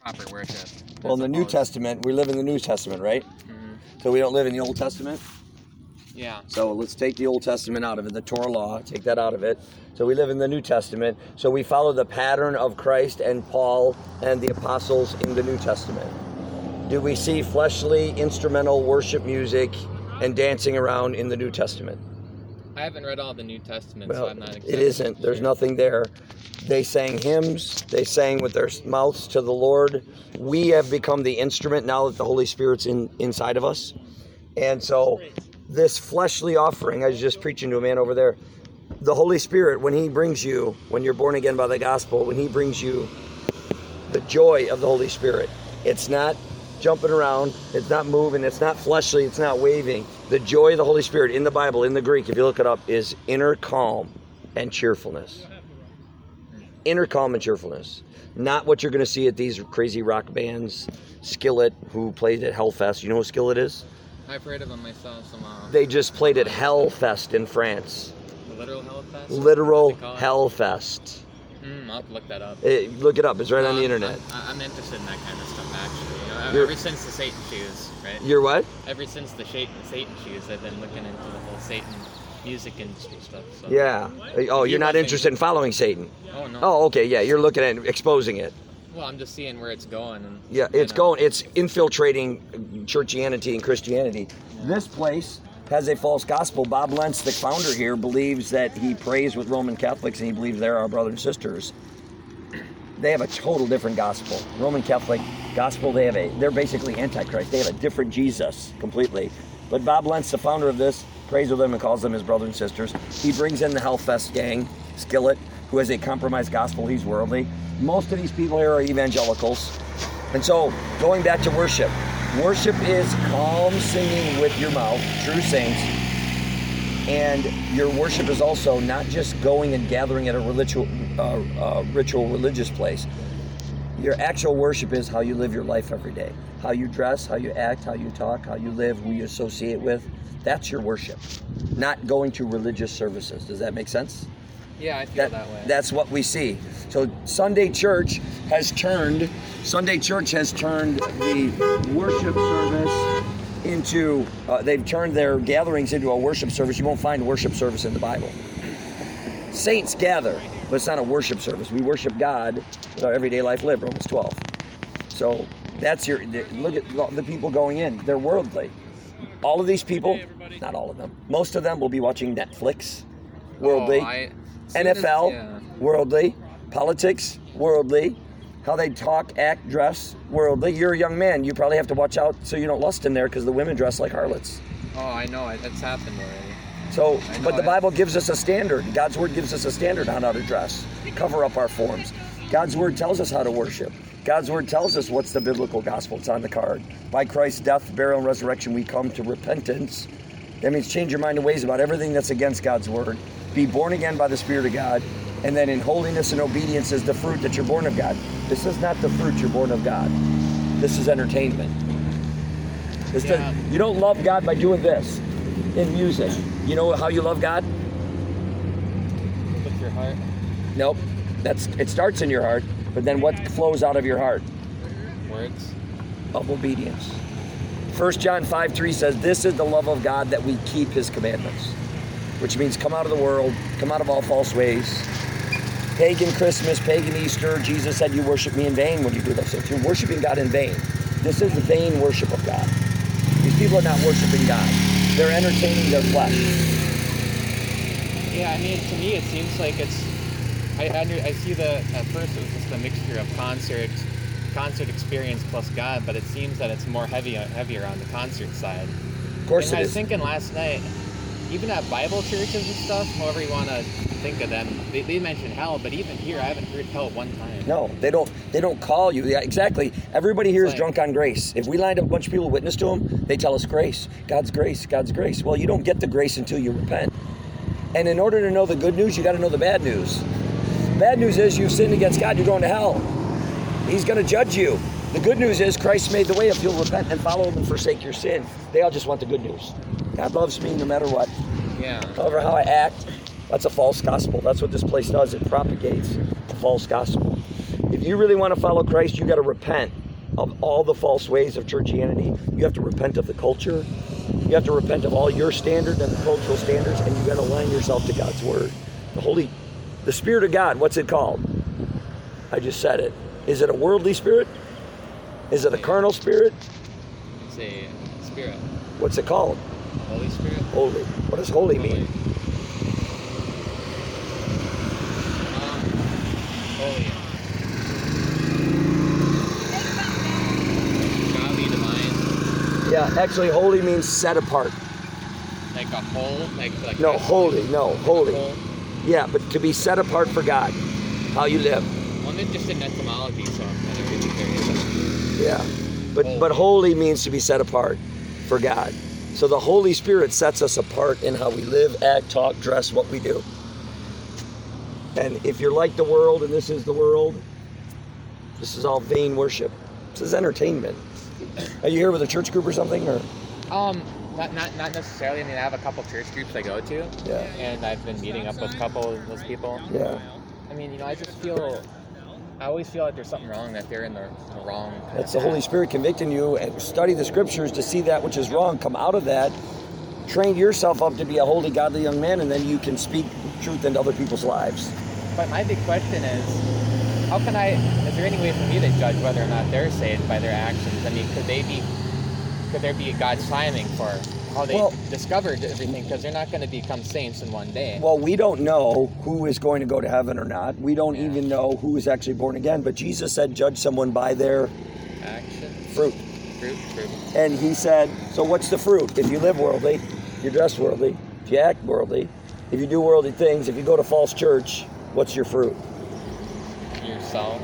proper worship. Well, in the New Testament, we live in the New Testament, right? Mm-hmm. So we don't live in the Old Testament? Yeah. So let's take the Old Testament out of it, the Torah law, take that out of it. So we live in the New Testament. So we follow the pattern of Christ and Paul and the apostles in the New Testament. Do we see fleshly, instrumental worship music and dancing around in the New Testament? I haven't read all the New Testament, Well, so I'm not exactly it isn't. There's sure. nothing there. They sang hymns. They sang with their mouths to the Lord. We have become the instrument now that the Holy Spirit's inside of us. And so this fleshly offering, I was just preaching to a man over there, the Holy Spirit, when he brings you, when you're born again by the gospel, when he brings you the joy of the Holy Spirit, it's not jumping around, it's not moving, it's not fleshly, it's not waving. The joy of the Holy Spirit in the Bible, in the Greek, if you look it up, is inner calm and cheerfulness. Inner calm and cheerfulness. Not what you're going to see at these crazy rock bands. Skillet, who played at Hellfest. You know who Skillet is? I've heard of them myself. They just played at Hellfest in France. The literal Hellfest? Literal Hellfest. I'll have to look that up. Look it up. It's right on the internet. I'm interested in that kind of stuff, actually. Ever since the Satan shoes, right? You're what? Ever since the Satan shoes, I've been looking into the whole Satan music industry stuff. So. Yeah. Oh, you're not interested in following Satan? Oh, no. Oh, okay. Yeah, you're looking at exposing it. Well, I'm just seeing where it's going. And, yeah, it's infiltrating churchianity and Christianity. Yeah. This place has a false gospel. Bob Lentz, the founder here, believes that he prays with Roman Catholics and he believes they're our brothers and sisters. They have a total different gospel. Roman Catholic gospel, they're basically Antichrist. They have a different Jesus completely. But Bob Lentz, the founder of this, prays with them and calls them his brothers and sisters. He brings in the Hellfest gang, Skillet, who has a compromised gospel. He's worldly. Most of these people here are evangelicals. And so, going back to worship. Worship is calm singing with your mouth, true saints. And your worship is also not just going and gathering at a ritual religious place. Your actual worship is how you live your life every day. How you dress, how you act, how you talk, how you live, who you associate with. That's your worship. Not going to religious services. Does that make sense? Yeah, I feel that way. That's what we see. So Sunday church has turned the worship service into, they've turned their gatherings into a worship service. You won't find worship service in the Bible. Saints gather, but it's not a worship service. We worship God with our everyday life lived, Romans 12. So that's look at the people going in. They're worldly. All of these people, not all of them, most of them will be watching Netflix, worldly, NFL, worldly, politics, worldly, how they talk, act, dress, worldly. You're a young man. You probably have to watch out so you don't lust in there because the women dress like harlots. Oh, I know. It's happened already. So, but the Bible gives us a standard. God's Word gives us a standard on how to dress, cover up our forms. God's Word tells us how to worship. God's Word tells us what's the biblical gospel. It's on the card. By Christ's death, burial, and resurrection, we come to repentance. That means change your mind and ways about everything that's against God's Word. Be born again by the Spirit of God. And then in holiness and obedience is the fruit that you're born of God. This is not the fruit you're born of God. This is entertainment. You don't love God by doing this in music. You know how you love God? With your heart? Nope. It starts in your heart, but then what flows out of your heart? Words. Of obedience. 1 John 5:3 says, this is the love of God that we keep his commandments. Which means come out of the world, come out of all false ways. Pagan Christmas, pagan Easter, Jesus said you worship me in vain when you do those things. You're worshiping God in vain. This is the vain worship of God. These people are not worshiping God. They're entertaining their flesh. Yeah, I mean, to me it seems like I see at first it was just a mixture of concert experience plus God, but it seems that it's more heavier on the concert side. Of course and it is. I was thinking last night, even at Bible churches and stuff, however you want to think of them, they mention hell, but even here I haven't heard hell one time. No, they don't call you. Yeah, exactly. Everybody here is drunk on grace. If we lined up a bunch of people to witness to them, they tell us grace. God's grace, God's grace. Well, you don't get the grace until you repent. And in order to know the good news, you got to know the bad news. Bad news is you've sinned against God, you're going to hell. He's going to judge you. The good news is Christ made the way if you'll repent and follow him and forsake your sin. They all just want the good news. God loves me no matter what. Yeah. However, how I act, that's a false gospel. That's what this place does. It propagates a false gospel. If you really want to follow Christ, you got to repent of all the false ways of churchianity. You have to repent of the culture. You have to repent of all your standards and the cultural standards, and you got to align yourself to God's word. The Spirit of God, what's it called? I just said it. Is it a worldly spirit? Is it a carnal spirit? It's a spirit. What's it called? Holy Spirit. Holy. What does holy mean? Holy. Godly, divine. Yeah, actually, holy means set apart. Like a whole? Like No, holy. No, holy. Whole? Yeah, but to be set apart for God. How you live. Well, I'm interested in etymology, so I'm kind of really curious. Yeah. But holy means to be set apart for God. So the Holy Spirit sets us apart in how we live, act, talk, dress, what we do. And if you're like the world, and this is the world, this is all vain worship. This is entertainment. Are you here with a church group or something, or? Not necessarily. I mean, I have a couple church groups I go to. Yeah. And I've been meeting up with a couple of those people. Yeah. I mean, I always feel like there's something wrong, that they're in the wrong kind That's of the Holy Spirit convicting you, and study the scriptures to see that which is wrong. Come out of that, train yourself up to be a holy, godly young man, and then you can speak truth into other people's lives. But my big question is there any way for me to judge whether or not they're saved by their actions? I mean, could there be God's timing for how they discovered everything? Because they're not going to become saints in one day. Well, we don't know who is going to go to heaven or not. We don't even know who is actually born again. But Jesus said, judge someone by their actions. Fruit. And he said, so what's the fruit? If you live worldly, if you dress worldly, if you act worldly, if you do worldly things, if you go to false church, what's your fruit? Yourself.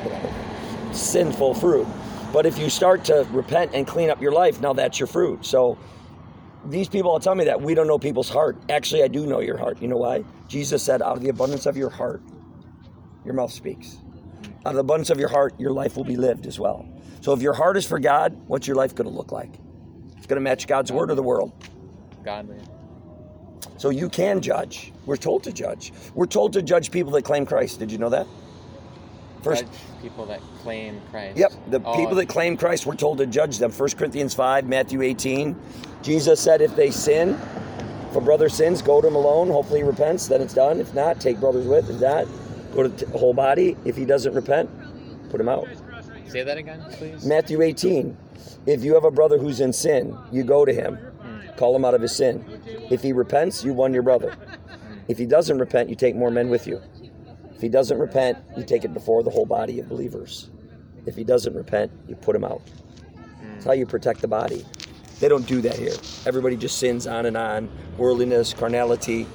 Sinful fruit. But if you start to repent and clean up your life, now that's your fruit. So these people all tell me that we don't know people's heart. Actually, I do know your heart. You know why? Jesus said, out of the abundance of your heart, your mouth speaks. Out of the abundance of your heart, your life will be lived as well. So if your heart is for God, what's your life going to look like? It's going to match God's word or the world? Godly. So you can judge. We're told to judge. We're told to judge people that claim Christ. Did you know that? Judge people that claim Christ. Yep, the people that claim Christ, we're told to judge them. 1 Corinthians 5, Matthew 18. Jesus said if they sin, if a brother sins, go to him alone. Hopefully he repents, then it's done. If not, take brothers with. If not, go to the whole body. If he doesn't repent, put him out. Say that again, please. Matthew 18. If you have a brother who's in sin, you go to him. Call him out of his sin. If he repents, you won your brother. If he doesn't repent, you take more men with you. If he doesn't repent, you take it before the whole body of believers. If he doesn't repent, you put him out. That's how you protect the body. They don't do that here. Everybody just sins on and on. Worldliness, carnality.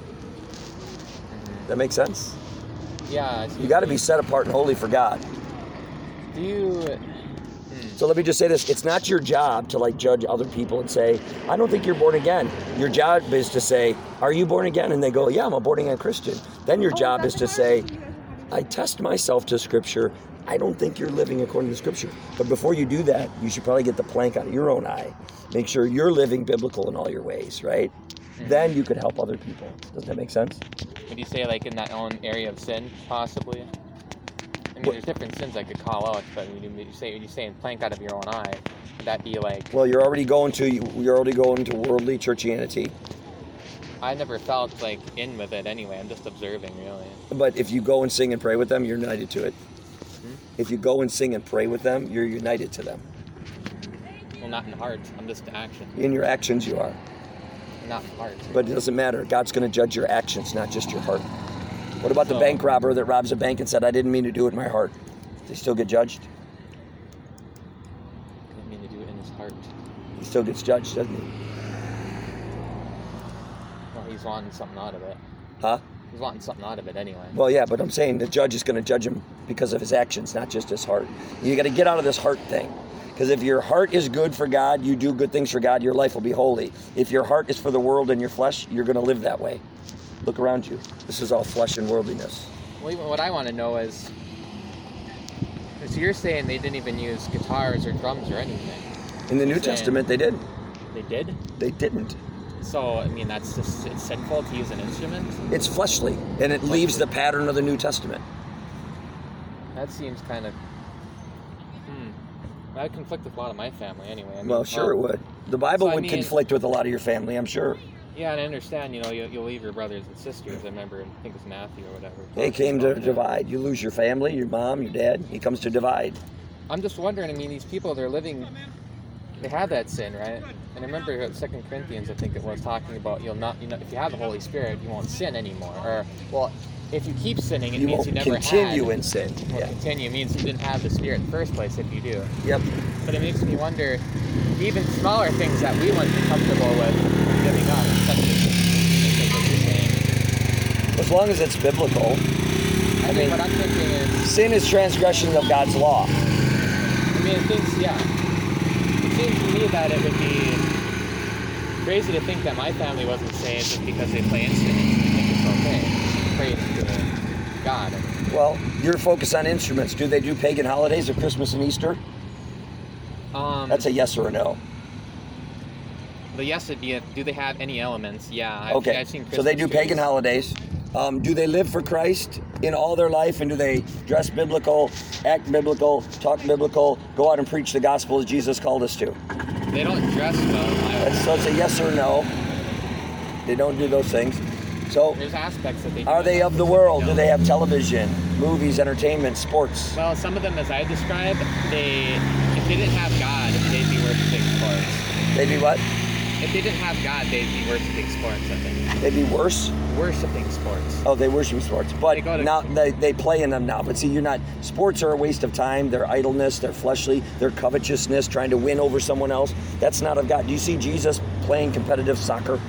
That makes sense? Yeah. You got to be set apart and holy for God. Do you... So let me just say this. It's not your job to judge other people and say, I don't think you're born again. Your job is to say, are you born again? And they go, yeah, I'm a born again Christian. Then your job is to say, I test myself to Scripture. I don't think you're living according to Scripture. But before you do that, you should probably get the plank out of your own eye. Make sure you're living biblical in all your ways, right? Then you could help other people. Does that make sense? Would you say in that own area of sin, possibly? I mean, there's different sins I could call out, but when you say plank out of your own eye, would that be Well, you're already going to worldly churchianity. I never felt in with it anyway. I'm just observing, really. But if you go and sing and pray with them, you're united to it. If you go and sing and pray with them, you're united to them. Well, not in heart. I'm just action. In your actions, you are. Not in heart. But it doesn't matter. God's going to judge your actions, not just your heart. What about the bank robber that robs a bank and said, I didn't mean to do it in my heart? They still get judged? Didn't mean to do it in his heart. He still gets judged, doesn't he? Well, he's wanting something out of it. Huh? He's wanting something out of it anyway. Well, yeah, but I'm saying the judge is going to judge him because of his actions, not just his heart. You got to get out of this heart thing. Because if your heart is good for God, you do good things for God, your life will be holy. If your heart is for the world and your flesh, you're going to live that way. Look around you. This is all flesh and worldliness. Well, even what I want to know is, so you're saying they didn't even use guitars or drums or anything? In the New Testament, they did. They did? They didn't. So, I mean, it's sinful to use an instrument? It's fleshly, and it leaves the pattern of the New Testament. That seems kind of. That would conflict with a lot of my family anyway. I mean, Well, sure it would. The Bible would conflict with a lot of your family, I'm sure. Yeah, and I understand, you'll leave your brothers and sisters. I remember, I think it was Matthew or whatever. He came to divide. You lose your family, your mom, your dad. He comes to divide. I'm just wondering, I mean, these people, they're living, they have that sin, right? And I remember 2 Corinthians, I think it was, talking about you'll not, if you have the Holy Spirit, you won't sin anymore. Or, well, if you keep sinning, it means you never continue in sin. Well, continue means you didn't have the Spirit in the first place if you do. Yep. But it makes me wonder, even smaller things that we wouldn't be comfortable with giving up, such as what you're saying. As long as it's biblical. I mean, what I'm thinking is... Sin is transgression of God's law. I mean, it seems to me that it would be crazy to think that my family wasn't saved just because they play instruments and think it's okay. Praise to God. Well, you're focused on instruments. Do they do pagan holidays of Christmas and Easter? That's a yes or a no. The yes would be, do they have any elements? Yeah. I've seen Christmas so they do trees. pagan holidays. Do they live for Christ in all their life, and do they dress biblical, act biblical, talk biblical, go out and preach the gospel as Jesus called us to? They don't dress well. So it's a yes or no. They don't do those things. So there's aspects that they do. Are they of the world? Do they have television, movies, entertainment, sports? Well, some of them, as I described, if they didn't have God, they'd be worshiping sports. They'd be what? If they didn't have God, they'd be worshiping sports, I think. They'd be worse? Worshiping sports. Oh, they worship sports. But now they play in them now. But see, sports are a waste of time. They're idleness, they're fleshly, they're covetousness, trying to win over someone else. That's not of God. Do you see Jesus playing competitive soccer?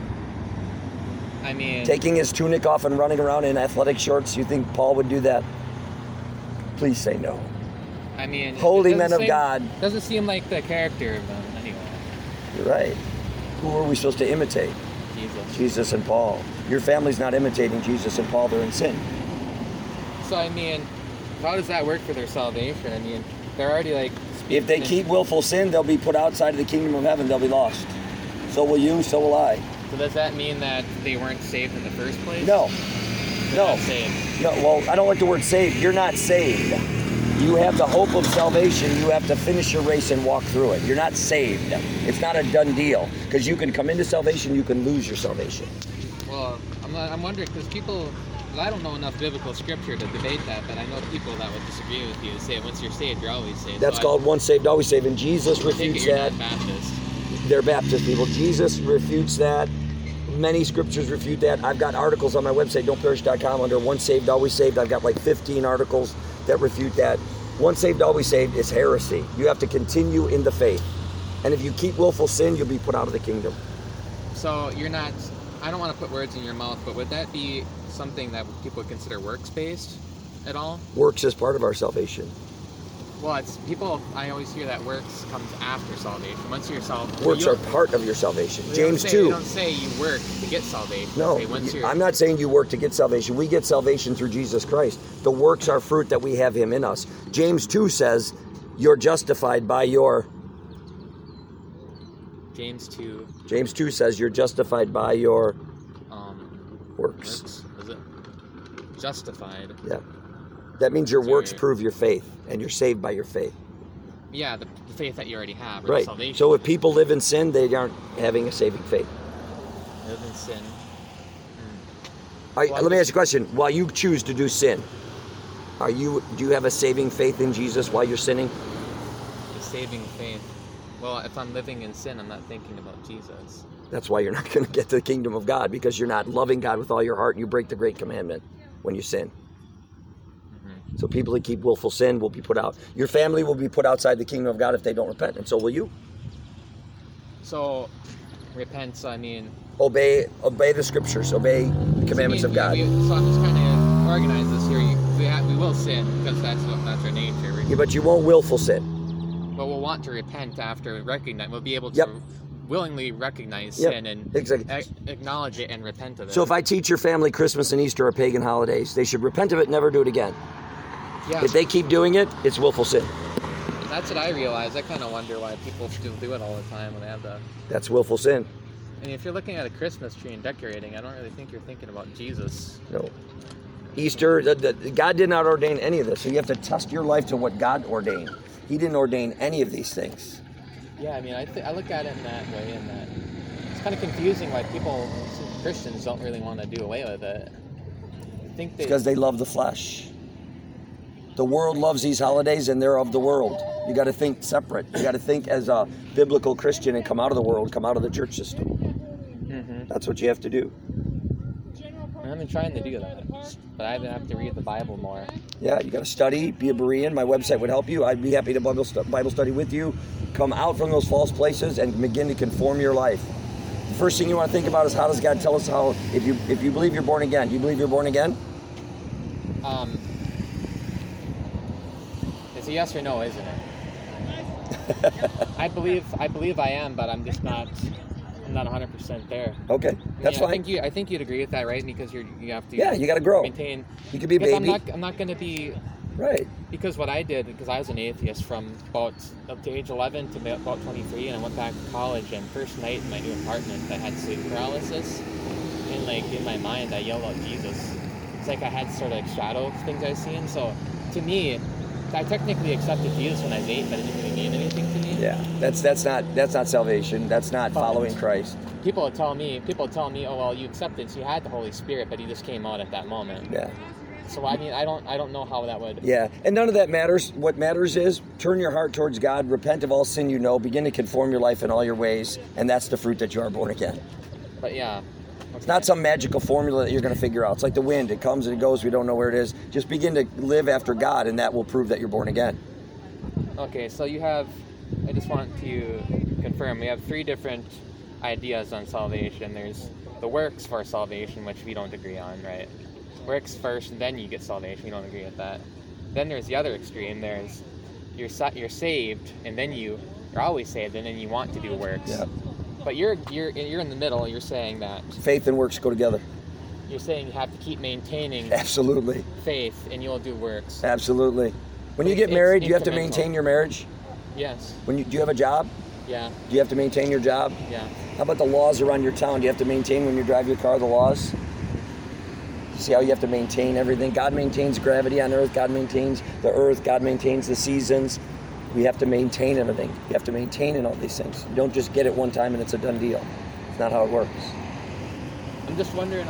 I mean... Taking his tunic off and running around in athletic shorts? You think Paul would do that? Please say no. I mean... Holy men of God. Doesn't seem like the character of them, anyway. You're right. Who are we supposed to imitate? Jesus and Paul. Your family's not imitating Jesus and Paul. They're in sin. So, I mean, how does that work for their salvation? I mean, they're already like... If they keep willful sin, they'll be put outside of the kingdom of heaven. They'll be lost. So will you, so will I. So does that mean that they weren't saved in the first place? No. They're not saved. No, well, I don't like the word saved. You're not saved. You have the hope of salvation. You have to finish your race and walk through it. You're not saved. It's not a done deal. Because you can come into salvation, you can lose your salvation. Well, I'm wondering, because people, I don't know enough biblical scripture to debate that, but I know people that would disagree with you and say once you're saved, you're always saved. That's called once saved, always saved. And Jesus refutes that. You're not Baptist. They're Baptist people. Jesus refutes that. Many scriptures refute that. I've got articles on my website, don'tperish.com, under once saved, always saved. I've got like 15 articles that refute that. Once saved, always saved is heresy. You have to continue in the faith. And if you keep willful sin, you'll be put out of the kingdom. So you're not, I don't want to put words in your mouth, but would that be something that people would consider works-based at all? Works is part of our salvation. Well, it's people, I always hear that works comes after salvation. Once you're salvation. Works are part of your salvation. James 2. You don't say you work to get salvation. No, I'm not saying you work to get salvation. We get salvation through Jesus Christ. The works are fruit that we have him in us. James 2 says you're justified by your... James 2. James 2 says you're justified by your works. Is it? Justified. Yeah. That means your works prove your faith, and you're saved by your faith. Yeah, the faith that you already have, or right. Salvation. So if people live in sin, they aren't having a saving faith. Live in sin. Let me ask you a question. While you choose to do sin, do you have a saving faith in Jesus while you're sinning? A saving faith. Well, if I'm living in sin, I'm not thinking about Jesus. That's why you're not going to get to the kingdom of God, because you're not loving God with all your heart, and you break the great commandment when you sin. So people that keep willful sin will be put out. Your family will be put outside the kingdom of God if they don't repent, and so will you. So, repent, so I mean... Obey the scriptures. Obey the commandments of God. So I'm just trying to organize this here. We will sin, because that's our nature. Yeah, but you won't willful sin. But we'll want to repent after recognize. We'll be able to willingly recognize sin and acknowledge it and repent of it. So if I teach your family Christmas and Easter are pagan holidays, they should repent of it and never do it again. Yeah. If they keep doing it, it's willful sin. That's what I realize. I kind of wonder why people still do it all the time when they have the... That's willful sin. And if you're looking at a Christmas tree and decorating, I don't really think you're thinking about Jesus. No. Easter, God did not ordain any of this. So you have to test your life to what God ordained. He didn't ordain any of these things. Yeah, I mean, I look at it in that way, in that it's kind of confusing why Christians don't really want to do away with it. I think because they love the flesh. The world loves these holidays, and they're of the world. You got to think separate. You got to think as a biblical Christian and come out of the world, come out of the church system. Mm-hmm. That's what you have to do. I've been trying to do that, but I have to read the Bible more. Yeah, you got to study, be a Berean. My website would help you. I'd be happy to Bible study with you. Come out from those false places and begin to conform your life. The first thing you want to think about is, how does God tell us how, if you believe you're born again, you believe you're born again? It's a yes or no, isn't it? I believe I am, but I'm just not. I'm not 100% there. Okay, that's fine. I think you'd agree with that, right? Because you have to. Yeah, you got to grow. Maintain. You could be a baby. I'm not going to be. Right. Because what I did, because I was an atheist from about up to age 11 to about 23, and I went back to college, and first night in my new apartment, I had sleep paralysis, and like in my mind, I yelled out Jesus. It's like I had sort of like shadow things I was seeing. So to me, I technically accepted Jesus when I was 8, but it didn't really mean anything to me. Yeah, that's not salvation. That's not following Christ. People tell me, oh well, you accepted, so you had the Holy Spirit, but he just came out at that moment. Yeah. So I mean, I don't know how that would. Yeah, and none of that matters. What matters is turn your heart towards God, repent of all sin you know, begin to conform your life in all your ways, and that's the fruit that you are born again. But yeah. Okay. It's not some magical formula that you're going to figure out. It's like the wind. It comes and it goes. We don't know where it is. Just begin to live after God, and that will prove that you're born again. Okay, so I just want to confirm, we have 3 different ideas on salvation. There's the works for salvation, which we don't agree on, right? Works first, then you get salvation. We don't agree with that. Then there's the other extreme. There's you're saved, and then you're always saved, and then you want to do works. Yeah. But you're in the middle. You're saying that faith and works go together. You're saying you have to keep maintaining absolutely faith, and you'll do works. Absolutely. When you get married, you have to maintain your marriage. Yes. Do you have a job? Yeah. Do you have to maintain your job? Yeah. How about the laws around your town? Do you have to maintain when you drive your car the laws? See how you have to maintain everything? God maintains gravity on earth. God maintains the earth. God maintains the seasons. We have to maintain everything. You have to maintain in all these things. You don't just get it one time and it's a done deal. It's not how it works. I'm just wondering,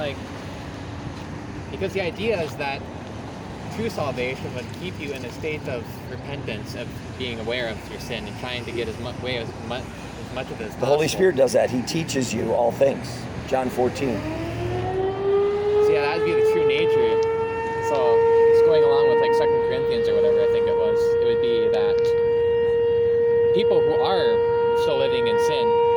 because the idea is that true salvation would keep you in a state of repentance, of being aware of your sin and trying to get as much of it as possible. The Holy Spirit does that. He teaches you all things. John 14. So yeah, that would be the true nature. So just going along with 2 Corinthians or whatever I think it would be that people who are still living in sin